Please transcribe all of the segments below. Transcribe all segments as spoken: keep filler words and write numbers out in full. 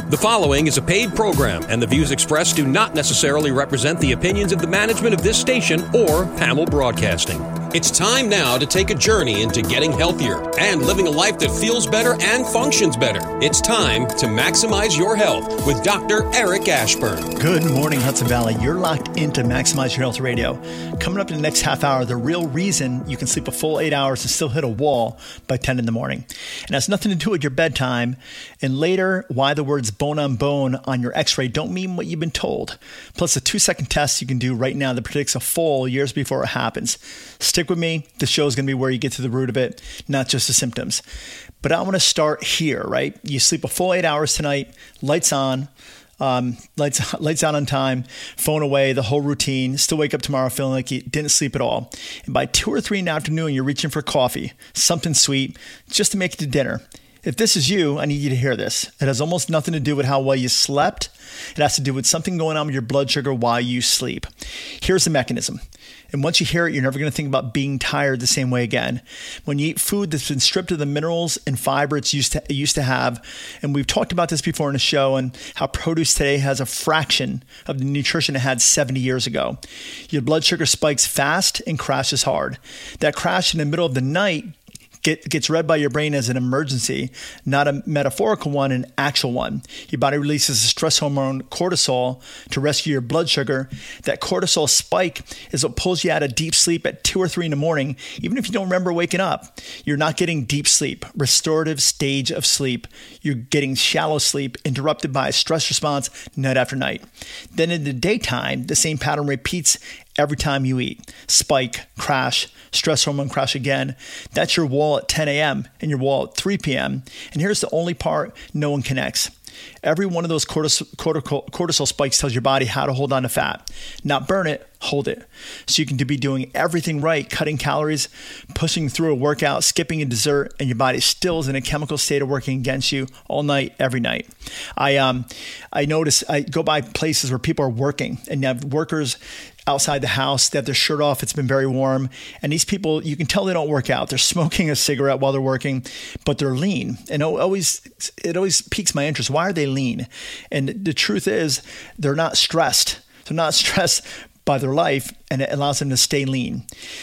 The following is a paid program, and the views expressed do not necessarily represent the opinions of the management of this station or Hamel Broadcasting. It's time now to take a journey into getting healthier and living a life that feels better and functions better. It's time to maximize your health with Doctor Eric Ashburn. Good morning, Hudson Valley. You're locked into Maximize Your Health Radio. Coming up in the next half hour, the real reason you can sleep a full eight hours and still hit a wall by ten in the morning. And it has nothing to do with your bedtime. And later, why the words bone on bone on your x-ray don't mean what you've been told. Plus a two-second test you can do right now that predicts a fall years before it happens. Stick with me. The show is going to be where you get to the root of it, not just the symptoms. But I want to start here, right? You sleep a full eight hours tonight, lights on, um, lights, lights out on time, phone away, the whole routine, still wake up tomorrow feeling like you didn't sleep at all. And by two or three in the afternoon, you're reaching for coffee, something sweet, just to make it to dinner. If this is you, I need you to hear this. It has almost nothing to do with how well you slept. It has to do with something going on with your blood sugar while you sleep. Here's the mechanism. And once you hear it, you're never going to think about being tired the same way again. When you eat food that's been stripped of the minerals and fiber it's used to, it used to have, and we've talked about this before in the show, and how produce today has a fraction of the nutrition it had seventy years ago. Your blood sugar spikes fast and crashes hard. That crash in the middle of the night Get, gets read by your brain as an emergency, not a metaphorical one, an actual one. Your body releases the stress hormone cortisol to rescue your blood sugar. That cortisol spike is what pulls you out of deep sleep at two or three in the morning, even if you don't remember waking up. You're not getting deep sleep, restorative stage of sleep. You're getting shallow sleep, interrupted by a stress response night after night. Then in the daytime, the same pattern repeats every time you eat. Spike, crash, stress hormone crash again. That's your wall at ten a.m. and your wall at three p.m. And here's the only part no one connects. Every one of those cortisol, cortisol, cortisol spikes tells your body how to hold on to fat. Not burn it, hold it. So you can be doing everything right, cutting calories, pushing through a workout, skipping a dessert, and your body still is in a chemical state of working against you all night, every night. I um I notice, I go by places where people are working, and you have workers outside the house, they have their shirt off, it's been very warm. And these people, you can tell they don't work out. They're smoking a cigarette while they're working, but they're lean. And it always, it always piques my interest. Why are they lean? And the truth is, they're not stressed. They're not stressed by their life, and it allows them to stay lean.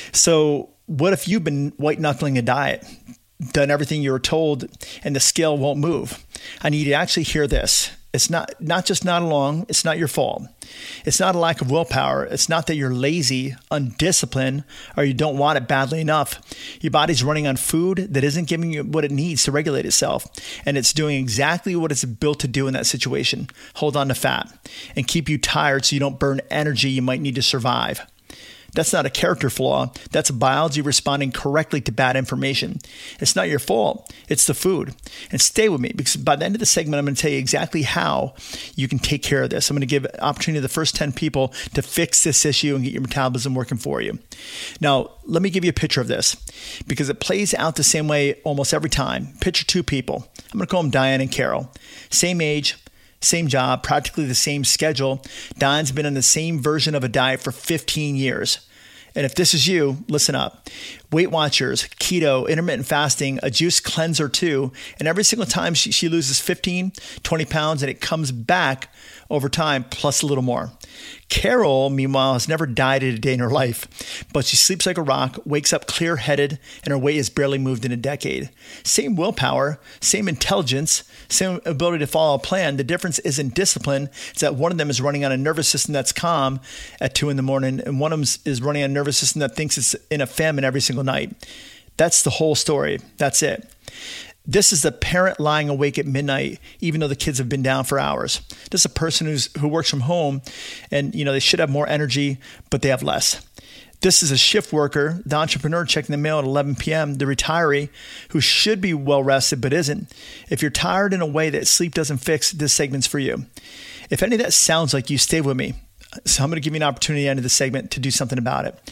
So what if you've been white knuckling a diet, done everything you were told, and the scale won't move? I need you to actually hear this. It's not, not just not along. It's not your fault. It's not a lack of willpower. It's not that you're lazy, undisciplined, or you don't want it badly enough. Your body's running on food that isn't giving you what it needs to regulate itself. And it's doing exactly what it's built to do in that situation. Hold on to fat and keep you tired so you don't burn energy you might need to survive. That's not a character flaw. That's biology responding correctly to bad information. It's not your fault. It's the food. And stay with me, because by the end of the segment, I'm going to tell you exactly how you can take care of this. I'm going to give an opportunity to the first ten people to fix this issue and get your metabolism working for you. Now, let me give you a picture of this, because it plays out the same way almost every time. Picture two people. I'm going to call them Diane and Carol. Same age, same job, practically the same schedule. Don's been on the same version of a diet for fifteen years. And if this is you, listen up. Weight Watchers, keto, intermittent fasting, a juice cleanser too. And every single time she, she loses fifteen, twenty pounds, and it comes back over time, plus a little more. Carol, meanwhile, has never dieted a day in her life, but she sleeps like a rock, wakes up clear-headed, and her weight has barely moved in a decade. Same willpower, same intelligence, same ability to follow a plan. The difference isn't discipline. It's that one of them is running on a nervous system that's calm at two in the morning, and one of them is running on a nervous system that thinks it's in a famine every single night. That's the whole story. That's it. This is the parent lying awake at midnight, even though the kids have been down for hours. This is a person who's who works from home, and you know they should have more energy, but they have less. This is a shift worker, the entrepreneur checking the mail at eleven p.m., the retiree who should be well rested but isn't. If you're tired in a way that sleep doesn't fix, this segment's for you. If any of that sounds like you, stay with me. So I'm going to give you an opportunity at the end of the segment to do something about it.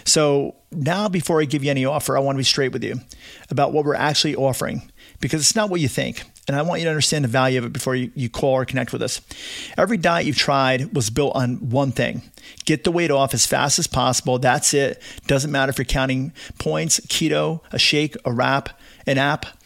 So now, before I give you any offer, I want to be straight with you about what we're actually offering, because it's not what you think. And I want you to understand the value of it before you, you call or connect with us. Every diet you've tried was built on one thing: get the weight off as fast as possible. That's it. Doesn't matter if you're counting points, keto, a shake, a wrap, an app.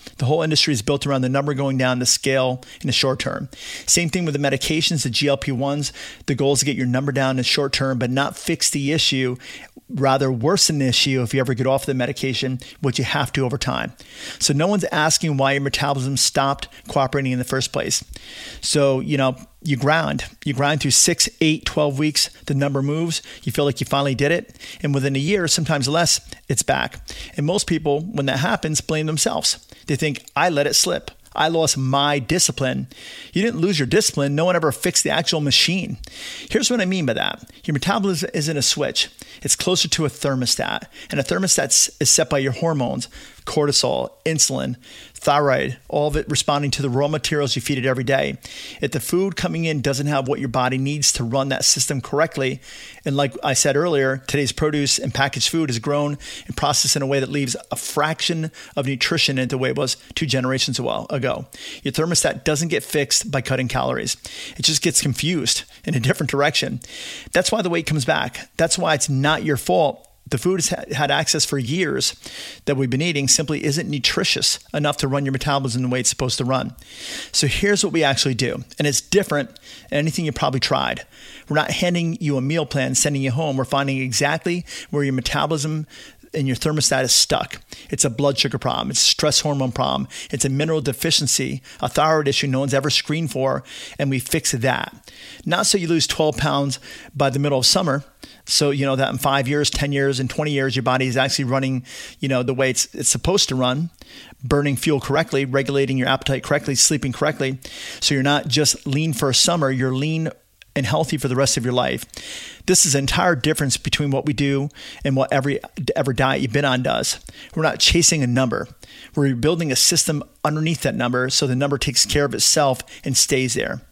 The whole industry is built around the number going down the scale in the short term. Same thing with the medications, the G L P ones. The goal is to get your number down in the short term, but not fix the issue, rather worsen the issue if you ever get off the medication, which you have to over time. So no one's asking why your metabolism stopped cooperating in the first place. So, you know, you grind. You grind through six, eight, twelve weeks, the number moves. You feel like you finally did it. And within a year, sometimes less, it's back. And most people, when that happens, blame themselves. They think, I let it slip. I lost my discipline. You didn't lose your discipline. No one ever fixed the actual machine. Here's what I mean by that. Your metabolism isn't a switch. It's closer to a thermostat. And a thermostat is set by your hormones, cortisol, insulin, thyroid, all of it responding to the raw materials you feed it every day. If the food coming in doesn't have what your body needs to run that system correctly, and like I said earlier, today's produce and packaged food is grown and processed in a way that leaves a fraction of nutrition into the way it was two generations ago. Your thermostat doesn't get fixed by cutting calories. It just gets confused in a different direction. That's why the weight comes back. That's why it's not your fault. The food has had access for years that we've been eating simply isn't nutritious enough to run your metabolism the way it's supposed to run. So here's what we actually do. And it's different than anything you probably tried. We're not handing you a meal plan, sending you home. We're finding exactly where your metabolism and your thermostat is stuck. It's a blood sugar problem. It's a stress hormone problem. It's a mineral deficiency, a thyroid issue no one's ever screened for, and we fix that. Not so you lose twelve pounds by the middle of summer, so you know that in five years, ten years, and twenty years, your body is actually running, you know, the way it's, it's supposed to run, burning fuel correctly, regulating your appetite correctly, sleeping correctly. So you're not just lean for a summer, you're lean and healthy for the rest of your life. This is an entire difference between what we do and what every ever diet you've been on does. We're not chasing a number. We're building a system underneath that number so the number takes care of itself and stays there.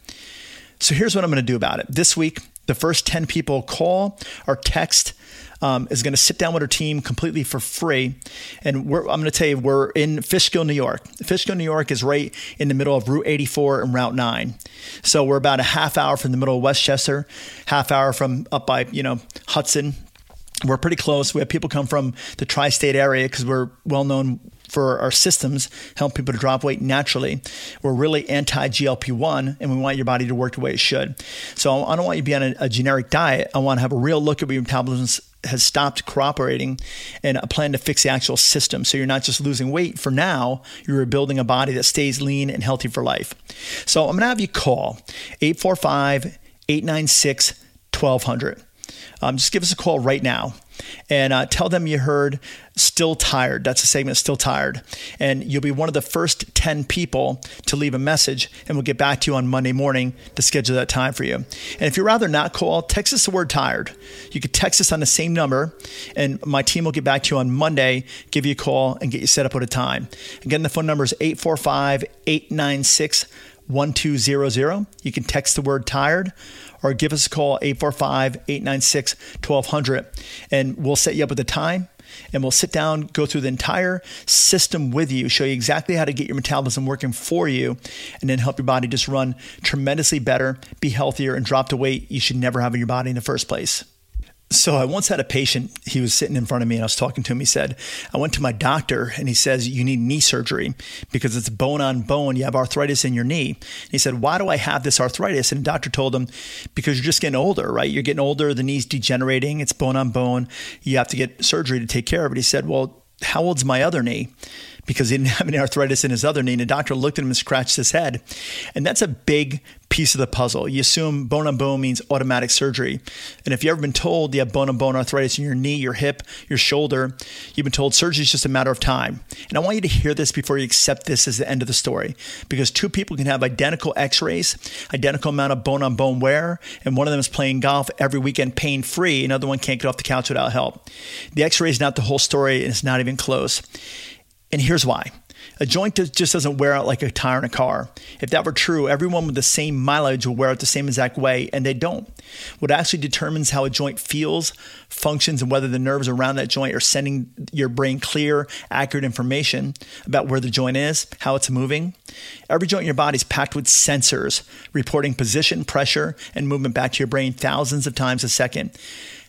So here's what I'm going to do about it. This week, the first ten people call or text Um, is going to sit down with our team completely for free. And we're, I'm going to tell you, we're in Fishkill, New York. Fishkill, New York is right in the middle of Route eighty-four and Route nine. So we're about a half hour from the middle of Westchester, half hour from up by, you know, Hudson. We're pretty close. We have people come from the tri-state area because we're well known for our systems, help people to drop weight naturally. We're really anti-G L P one, and we want your body to work the way it should. So I don't want you to be on a, a generic diet. I want to have a real look at what your metabolism has stopped cooperating and a plan to fix the actual system. So you're not just losing weight for now, you're building a body that stays lean and healthy for life. So I'm going to have you call eight four five, eight nine six, one two zero zero. Um, just give us a call right now and uh, tell them you heard Still Tired. That's a segment, Still Tired. And you'll be one of the first ten people to leave a message, and we'll get back to you on Monday morning to schedule that time for you. And if you'd rather not call, text us the word tired. You could text us on the same number, and my team will get back to you on Monday, give you a call, and get you set up with a time. Again, the phone number is eight four five, eight nine six, one two zero zero. You can text the word tired, or give us a call, eight four five, eight nine six, one two zero zero, and we'll set you up with a time, and we'll sit down, go through the entire system with you, show you exactly how to get your metabolism working for you, and then help your body just run tremendously better, be healthier, and drop the weight you should never have in your body in the first place. So I once had a patient, he was sitting in front of me and I was talking to him. He said, I went to my doctor and he says, you need knee surgery because it's bone on bone. You have arthritis in your knee. And he said, why do I have this arthritis? And the doctor told him, because you're just getting older, right? You're getting older. The knee's degenerating. It's bone on bone. You have to get surgery to take care of it. He said, well, how old's my other knee? Because he didn't have any arthritis in his other knee. And the doctor looked at him and scratched his head. And that's a big piece of the puzzle. You assume bone on bone means automatic surgery. And if you've ever been told you have bone on bone arthritis in your knee, your hip, your shoulder, you've been told surgery is just a matter of time. And I want you to hear this before you accept this as the end of the story. Because two people can have identical x-rays, identical amount of bone on bone wear, and one of them is playing golf every weekend pain-free. Another one can't get off the couch without help. The x-ray is not the whole story, and it's not even close. And here's why. A joint just doesn't wear out like a tire in a car. If that were true, everyone with the same mileage will wear out the same exact way, and they don't. What actually determines how a joint feels, functions, and whether the nerves around that joint are sending your brain clear, accurate information about where the joint is, how it's moving. Every joint in your body is packed with sensors reporting position, pressure, and movement back to your brain thousands of times a second.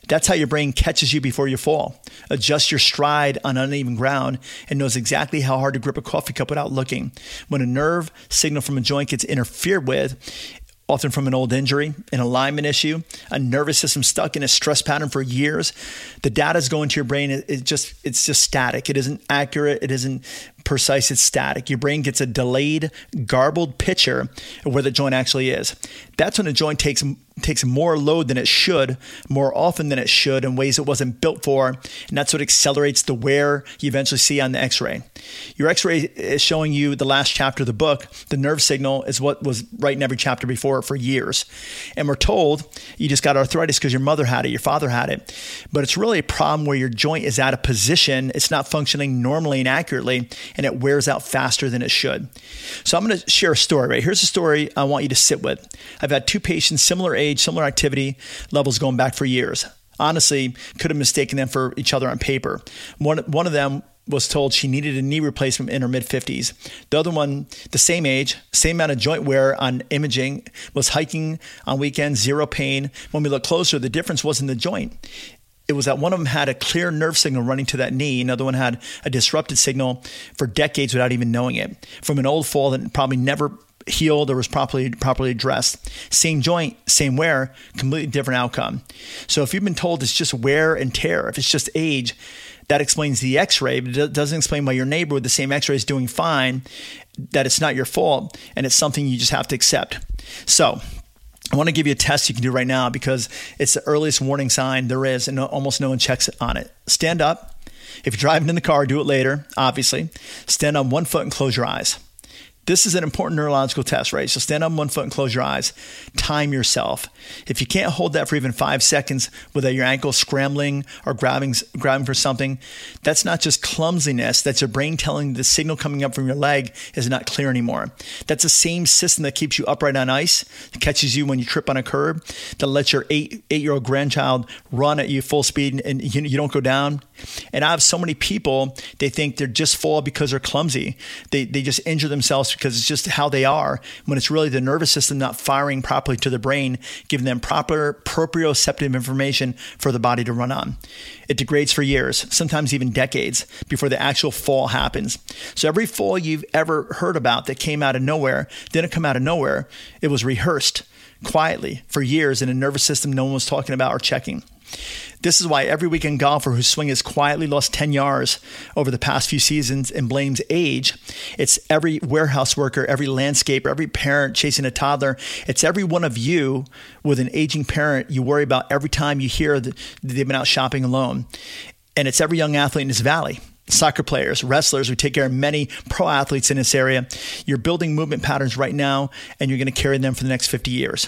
That's how your brain catches you before you fall, adjusts your stride on uneven ground, and knows exactly how hard to grip a coffee cup without looking. When a nerve signal from a joint gets interfered with, often from an old injury, an alignment issue, a nervous system stuck in a stress pattern for years, the data is going to your brain. It just, it's just static. It isn't accurate. It isn't precise. It's static. Your brain gets a delayed, garbled picture of where the joint actually is. That's when a joint takes takes more load than it should, more often than it should, in ways it wasn't built for. And that's what accelerates the wear you eventually see on the x-ray. Your x-ray is showing you the last chapter of the book. The nerve signal is what was right in every chapter before for years. And we're told you just got arthritis because your mother had it, your father had it. But it's really a problem where your joint is out of position. It's not functioning normally and accurately, and it wears out faster than it should. So I'm going to share a story, right? Here's a story I want you to sit with. I've had two patients, similar age, similar activity levels going back for years. Honestly, could have mistaken them for each other on paper. One, one of them was told she needed a knee replacement in her mid-fifties. The other one, the same age, same amount of joint wear on imaging, was hiking on weekends, zero pain. When we look closer, the difference wasn't the joint. It was that one of them had a clear nerve signal running to that knee. Another one had a disrupted signal for decades without even knowing it, from an old fall that probably never healed or was properly properly addressed. Same joint, same wear, completely different outcome. So if you've been told it's just wear and tear, if it's just age, that explains the x-ray, but it doesn't explain why your neighbor with the same x-ray is doing fine, that it's not your fault, and it's something you just have to accept. So I want to give you a test you can do right now because it's the earliest warning sign there is, and almost no one checks on it. Stand up. If you're driving in the car, do it later, obviously. Stand on one foot and close your eyes. This is an important neurological test, right? So stand on one foot and close your eyes. Time yourself. If you can't hold that for even five seconds without your ankle scrambling or grabbing, grabbing for something, that's not just clumsiness. That's your brain telling the signal coming up from your leg is not clear anymore. That's the same system that keeps you upright on ice, that catches you when you trip on a curb, that lets your eight, eight-year-old grandchild run at you full speed and you, you don't go down. And I have so many people, they think they just fall because they're clumsy. They, they just injure themselves because it's just how they are, when it's really the nervous system not firing properly to the brain, giving them proper proprioceptive information for the body to run on. It degrades for years, sometimes even decades, before the actual fall happens. So every fall you've ever heard about that came out of nowhere didn't come out of nowhere. It was rehearsed quietly for years in a nervous system no one was talking about or checking. This is why every weekend golfer whose swing has quietly lost ten yards over the past few seasons and blames age, it's every warehouse worker, every landscaper, every parent chasing a toddler. It's every one of you with an aging parent you worry about every time you hear that they've been out shopping alone. And it's every young athlete in this valley. Soccer players, wrestlers, we take care of many pro athletes in this area. You're building movement patterns right now, and you're going to carry them for the next fifty years.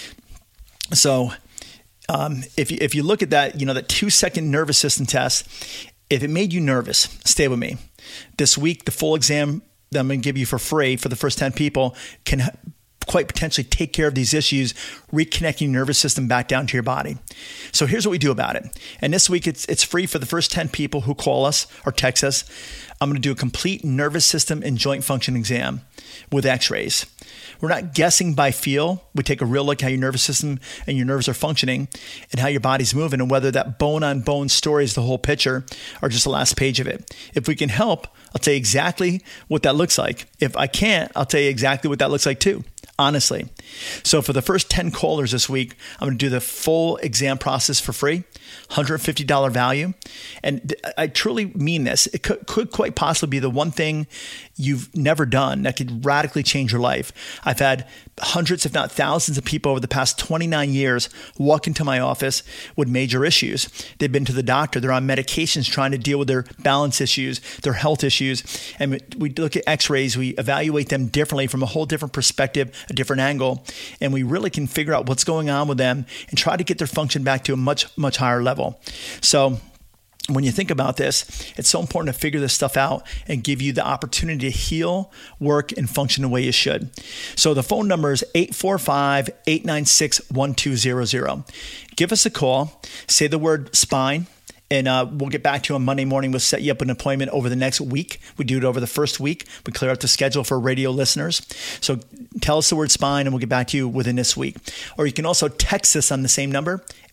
So Um, if you, if you look at that, you know, that two second nervous system test, if it made you nervous, stay with me. This week, the full exam that I'm going to give you for free for the first ten people can quite potentially take care of these issues, reconnecting your nervous system back down to your body. So here's what we do about it. And this week, it's it's free for the first ten people who call us or text us. I'm going to do a complete nervous system and joint function exam with x-rays. We're not guessing by feel. We take a real look at how your nervous system and your nerves are functioning and how your body's moving, and whether that bone-on-bone story is the whole picture or just the last page of it. If we can help, I'll tell you exactly what that looks like. If I can't, I'll tell you exactly what that looks like too, honestly. So for the first ten callers this week, I'm going to do the full exam process for free, one hundred fifty dollars value. And I truly mean this. It could, could quite possibly be the one thing you've never done that could radically change your life. I've had hundreds, if not thousands of people over the past twenty-nine years walk into my office with major issues. They've been to the doctor. They're on medications trying to deal with their balance issues, their health issues. And we look at x-rays. We evaluate them differently from a whole different perspective, a different angle. And we really can figure out what's going on with them and try to get their function back to a much, much higher level. So when you think about this, it's so important to figure this stuff out and give you the opportunity to heal, work, and function the way you should. So the phone number is eight four five, eight nine six, one two zero zero. Give us a call, say the word spine, and uh, we'll get back to you on Monday morning. We'll set you up an appointment over the next week. We do it over the first week. We clear out the schedule for radio listeners. So tell us the word spine and we'll get back to you within this week. Or you can also text us on the same number,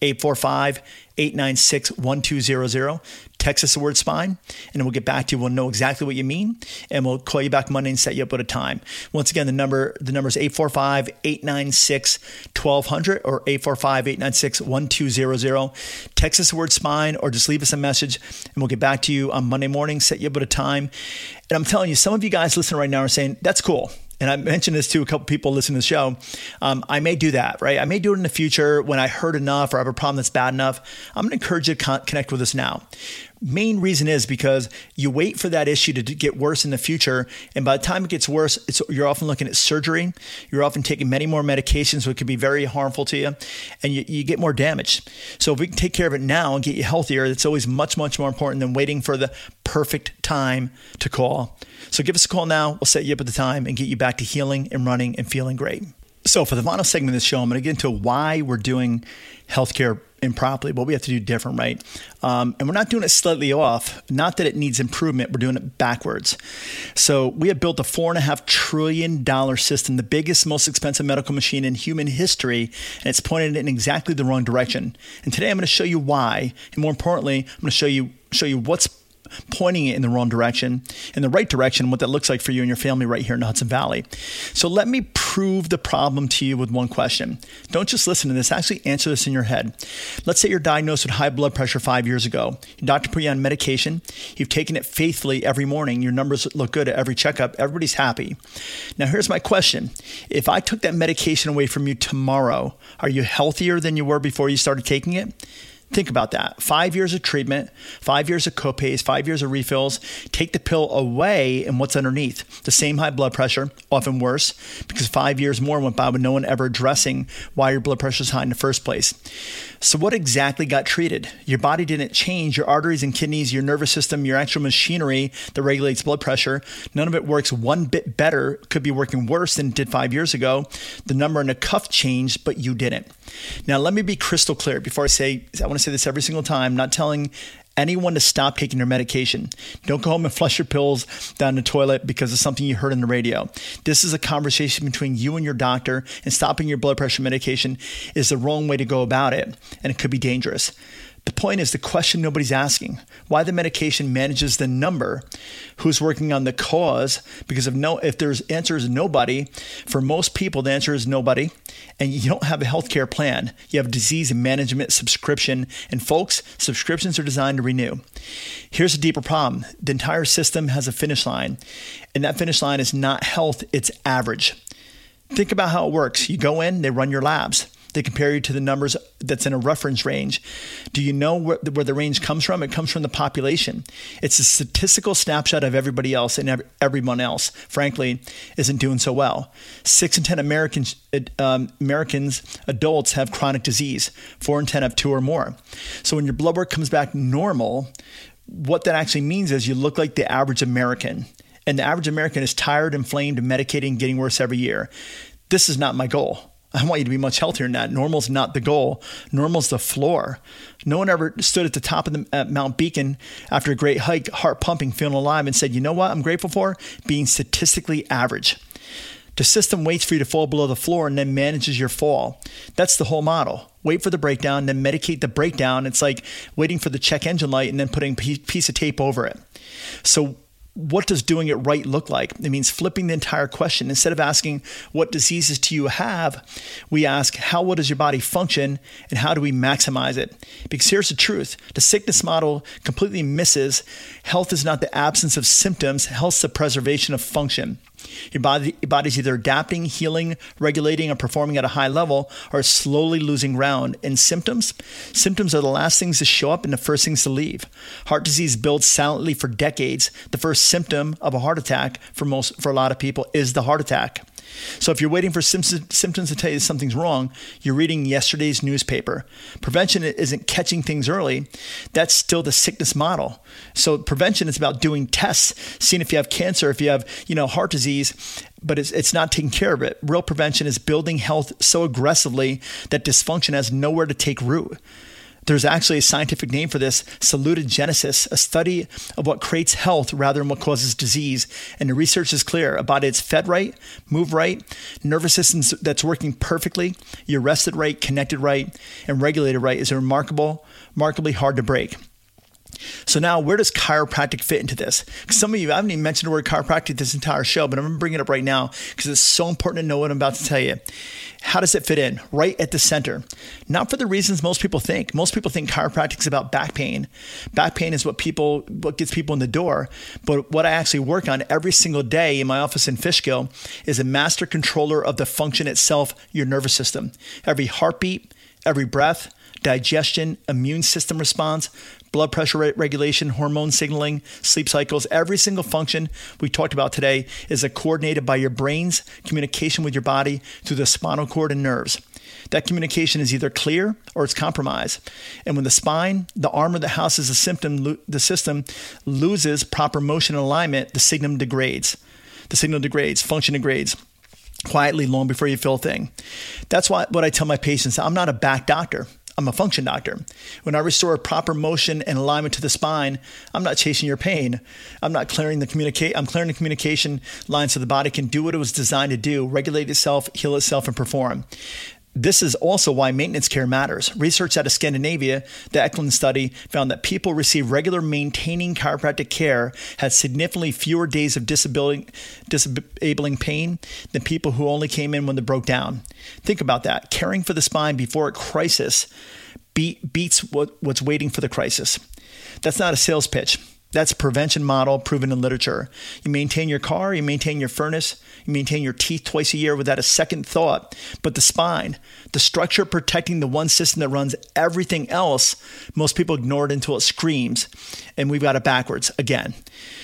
eight four five, eight nine six, one two zero zero. Text us the word spine, and then we'll get back to you. We'll know exactly what you mean, and we'll call you back Monday and set you up with a time. Once again, the number the number is eight four five, eight nine six, one two zero zero or eight four five, eight nine six, one two zero zero. Text us the word spine or just leave us a message, and we'll get back to you on Monday morning, set you up with a time. And I'm telling you, some of you guys listening right now are saying, that's cool. And I mentioned this to a couple people listening to the show. Um, I may do that, right? I may do it in the future when I hurt enough or I have a problem that's bad enough. I'm going to encourage you to con- connect with us now. Main reason is because you wait for that issue to get worse in the future. And by the time it gets worse, it's, you're often looking at surgery. You're often taking many more medications, which could be very harmful to you. And you, you get more damage. So if we can take care of it now and get you healthier, it's always much, much more important than waiting for the perfect time to call. So give us a call now. We'll set you up at the time and get you back to healing and running and feeling great. So for the final segment of this show, I'm going to get into why we're doing healthcare improperly, what we have to do different, right? Um, and we're not doing it slightly off. Not that it needs improvement. We're doing it backwards. So we have built a four and a half trillion dollar system, the biggest, most expensive medical machine in human history, and it's pointed in exactly the wrong direction. And today I'm going to show you why. And more importantly, I'm going to show you show you what's pointing it in the wrong direction, in the right direction, what that looks like for you and your family right here in the Hudson Valley. So let me prove the problem to you with one question. Don't just listen to this, actually answer this in your head. Let's say you're diagnosed with high blood pressure five years ago. Your doctor put you on medication. You've taken it faithfully every morning. Your numbers look good at every checkup. Everybody's happy. Now here's my question. If I took that medication away from you tomorrow, are you healthier than you were before you started taking it? Think about that. Five years of treatment, five years of copays, five years of refills. Take the pill away and what's underneath? The same high blood pressure, often worse, because five years more went by with no one ever addressing why your blood pressure is high in the first place. So what exactly got treated? Your body didn't change. Your arteries and kidneys, your nervous system, your actual machinery that regulates blood pressure, none of it works one bit better. Could be working worse than it did five years ago. The number in the cuff changed, but you didn't. Now, let me be crystal clear before I say, I want to say this every single time, not telling anyone to stop taking their medication. Don't go home and flush your pills down the toilet because of something you heard on the radio. This is a conversation between you and your doctor, and stopping your blood pressure medication is the wrong way to go about it, and it could be dangerous. The point is the question nobody's asking, why the medication manages the number, who's working on the cause, because if no, if there's answer is nobody, for most people, the answer is nobody, and you don't have a healthcare plan. You have a disease management subscription, and folks, subscriptions are designed to renew. Here's a deeper problem. The entire system has a finish line, and that finish line is not health, it's average. Think about how it works. You go in, they run your labs. They compare you to the numbers that's in a reference range. Do you know where, where the range comes from? It comes from the population. It's a statistical snapshot of everybody else, and every, everyone else, frankly, isn't doing so well. Six in ten Americans, um, Americans, adults have chronic disease. Four in ten have two or more. So when your blood work comes back normal, what that actually means is you look like the average American. And the average American is tired, inflamed, medicating, getting worse every year. This is not my goal. I want you to be much healthier than that. Normal's not the goal. Normal's the floor. No one ever stood at the top of the at Mount Beacon after a great hike, heart pumping, feeling alive, and said, you know what I'm grateful for? Being statistically average. The system waits for you to fall below the floor and then manages your fall. That's the whole model. Wait for the breakdown, then medicate the breakdown. It's like waiting for the check engine light and then putting a piece of tape over it. So what does doing it right look like? It means flipping the entire question. Instead of asking, what diseases do you have? We ask, how well does your body function and how do we maximize it? Because here's the truth. The sickness model completely misses health is not the absence of symptoms. Health's the preservation of function. Your body, your body's either adapting, healing, regulating, or performing at a high level, or slowly losing ground. And symptoms? Symptoms are the last things to show up and the first things to leave. Heart disease builds silently for decades. The first symptom of a heart attack for most, for a lot of people is the heart attack. So if you're waiting for symptoms to tell you something's wrong, you're reading yesterday's newspaper. Prevention isn't catching things early. That's still the sickness model. So prevention is about doing tests, seeing if you have cancer, if you have, you know, heart disease, but it's it's not taking care of it. Real prevention is building health so aggressively that dysfunction has nowhere to take root. There's actually a scientific name for this, salutogenesis, a study of what creates health rather than what causes disease. And the research is clear. A body that's fed right, move right, nervous system that's working perfectly, you're rested right, connected right, and regulated right is remarkable, remarkably hard to break. So now, where does chiropractic fit into this? Some of you, I haven't even mentioned the word chiropractic this entire show, but I'm going to bring it up right now because it's so important to know what I'm about to tell you. How does it fit in? Right at the center. Not for the reasons most people think. Most people think chiropractic is about back pain. Back pain is what people, what gets people in the door. But what I actually work on every single day in my office in Fishkill is a master controller of the function itself, your nervous system. Every heartbeat, every breath, digestion, immune system response, blood pressure regulation, hormone signaling, sleep cycles, every single function we talked about today is coordinated by your brain's communication with your body through the spinal cord and nerves. That communication is either clear or it's compromised. And when the spine, the armor that houses the symptom, the system loses proper motion and alignment, the signal degrades. The signal degrades, function degrades quietly long before you feel a thing. That's why what I tell my patients, I'm not a back doctor. I'm a function doctor. When I restore proper motion and alignment to the spine, I'm not chasing your pain. I'm not clearing the communicate. I'm clearing the communication lines so the body can do what it was designed to do, regulate itself, heal itself, and perform. This is also why maintenance care matters. Research out of Scandinavia, the Eklund study, found that people receive regular maintaining chiropractic care had significantly fewer days of disabling, disabling pain than people who only came in when they broke down. Think about that. Caring for the spine before a crisis beat, beats what, what's waiting for the crisis. That's not a sales pitch. That's a prevention model proven in literature. You maintain your car, you maintain your furnace, you maintain your teeth twice a year without a second thought. But the spine, the structure protecting the one system that runs everything else, most people ignore it until it screams. And we've got it backwards again.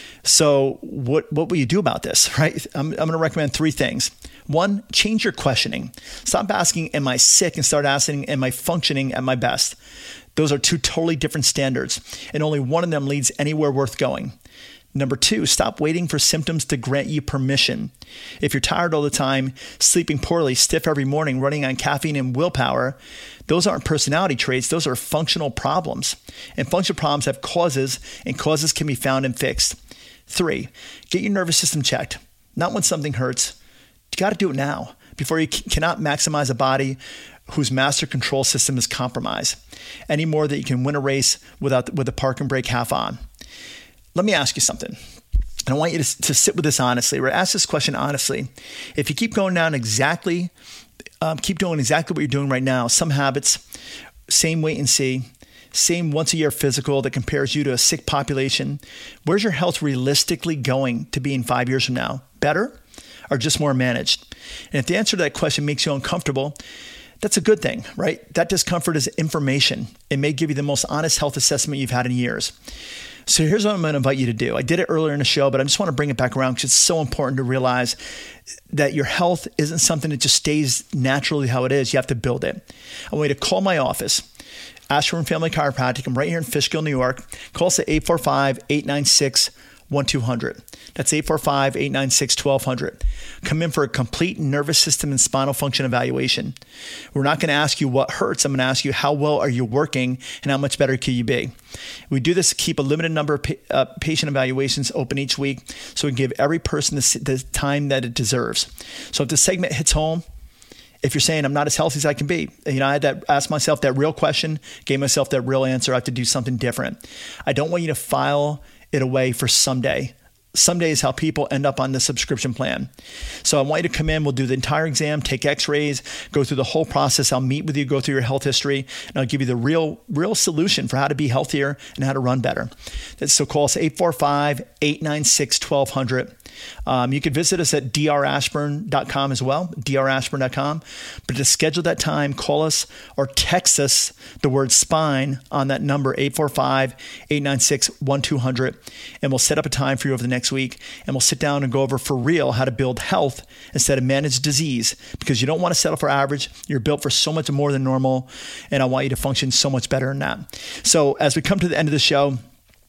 So what, what will you do about this, right? I'm, I'm going to recommend three things. One, change your questioning. Stop asking, am I sick? And start asking, am I functioning at my best? Those are two totally different standards, and only one of them leads anywhere worth going. Number two, stop waiting for symptoms to grant you permission. If you're tired all the time, sleeping poorly, stiff every morning, running on caffeine and willpower, those aren't personality traits. Those are functional problems. And functional problems have causes, and causes can be found and fixed. Three, get your nervous system checked. Not when something hurts. You got to do it now before you c- cannot maximize a body whose master control system is compromised, any more that you can win a race without with a park and brake half on. Let me ask you something. And I want you to, to sit with this honestly, or ask this question honestly. If you keep going down exactly, um, keep doing exactly what you're doing right now, some habits, same wait and see, same once a year physical that compares you to a sick population, where's your health realistically going to be in five years from now? Better or just more managed? And if the answer to that question makes you uncomfortable, that's a good thing, right? That discomfort is information. It may give you the most honest health assessment you've had in years. So here's what I'm going to invite you to do. I did it earlier in the show, but I just want to bring it back around because it's so important to realize that your health isn't something that just stays naturally how it is. You have to build it. I want you to call my office, Ashburn Family Chiropractic. I'm right here in Fishkill, New York. Call us at eight four five, eight nine six, one two zero zero. That's eight four five, eight nine six, one two zero zero. Come in for a complete nervous system and spinal function evaluation. We're not going to ask you what hurts. I'm going to ask you how well are you working and how much better can you be. We do this to keep a limited number of pa- uh, patient evaluations open each week so we can give every person the, the time that it deserves. So if the segment hits home, if you're saying I'm not as healthy as I can be, you know, I had to ask myself that real question, gave myself that real answer. I have to do something different. I don't want you to file it away for someday. Someday is how people end up on the subscription plan. So I want you to come in. We'll do the entire exam, take x-rays, go through the whole process. I'll meet with you, go through your health history, and I'll give you the real, real solution for how to be healthier and how to run better. So call us eight four five, eight nine six, one two zero zero. Um, you can visit us at d r ashburn dot com as well, d r ashburn dot com. But to schedule that time, call us or text us the word spine on that number, eight four five, eight nine six, one two zero zero. And we'll set up a time for you over the next week. And we'll sit down and go over for real how to build health instead of manage disease, because you don't want to settle for average. You're built for so much more than normal. And I want you to function so much better than that. So as we come to the end of the show,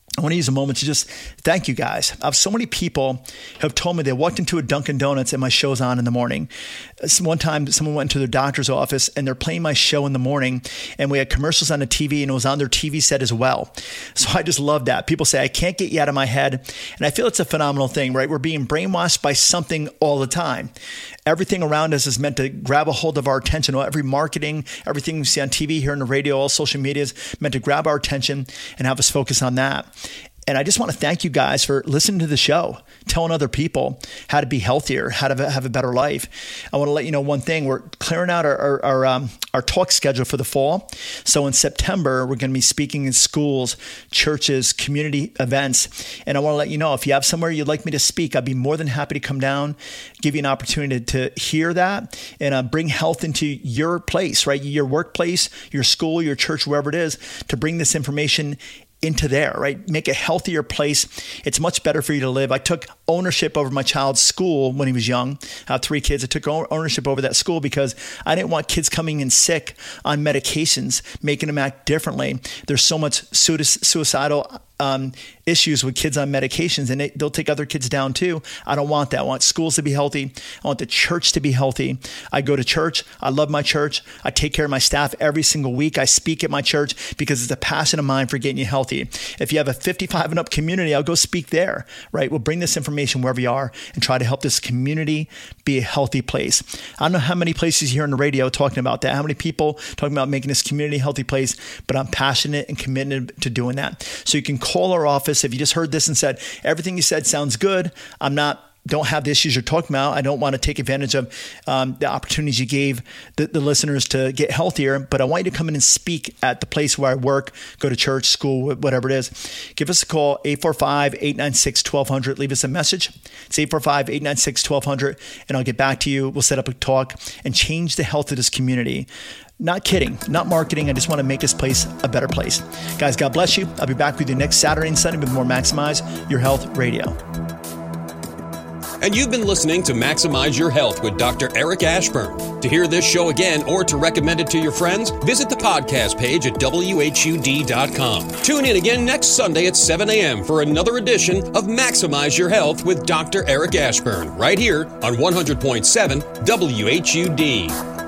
I want to use a moment to just thank you guys. I have so many people who have told me they walked into a Dunkin' Donuts and my show's on in the morning. One time, someone went into their doctor's office and they're playing my show in the morning, and we had commercials on the T V and it was on their T V set as well. So I just love that. People say, I can't get you out of my head. And I feel it's a phenomenal thing, right? We're being brainwashed by something all the time. Everything around us is meant to grab a hold of our attention. Every marketing, everything we see on T V, here on the radio, all social media is meant to grab our attention and have us focus on that. And I just want to thank you guys for listening to the show, telling other people how to be healthier, how to have a better life. I want to let you know one thing. We're clearing out our our, our, um, our talk schedule for the fall. So in September, we're going to be speaking in schools, churches, community events. And I want to let you know, if you have somewhere you'd like me to speak, I'd be more than happy to come down, give you an opportunity to hear that, and uh, bring health into your place, right? Your workplace, your school, your church, wherever it is, to bring this information into there, right? Make a healthier place. It's much better for you to live. I took ownership over my child's school when he was young. I have three kids. I took ownership over that school because I didn't want kids coming in sick on medications, making them act differently. There's so much suicidal Um, issues with kids on medications, and they, they'll take other kids down too. I don't want that. I want schools to be healthy. I want the church to be healthy. I go to church. I love my church. I take care of my staff every single week. I speak at my church because it's a passion of mine for getting you healthy. If you have a fifty-five and up community, I'll go speak there, right? We'll bring this information wherever you are and try to help this community be a healthy place. I don't know how many places you hear on the radio talking about that, how many people talking about making this community a healthy place, but I'm passionate and committed to doing that. So you can call our office if you just heard this and said, everything you said sounds good. I'm not, don't have the issues you're talking about. I don't want to take advantage of um, the opportunities you gave the, the listeners to get healthier, but I want you to come in and speak at the place where I work, go to church, school, whatever it is. Give us a call, eight four five, eight nine six, one two zero zero. Leave us a message. It's eight four five, eight nine six, one two zero zero, and I'll get back to you. We'll set up a talk and change the health of this community. Not kidding, not marketing. I just want to make this place a better place. Guys, God bless you. I'll be back with you next Saturday and Sunday with more Maximize Your Health Radio. And you've been listening to Maximize Your Health with Doctor Eric Ashburn. To hear this show again or to recommend it to your friends, visit the podcast page at W H U D dot com. Tune in again next Sunday at seven a.m. for another edition of Maximize Your Health with Doctor Eric Ashburn, right here on one hundred point seven W H U D.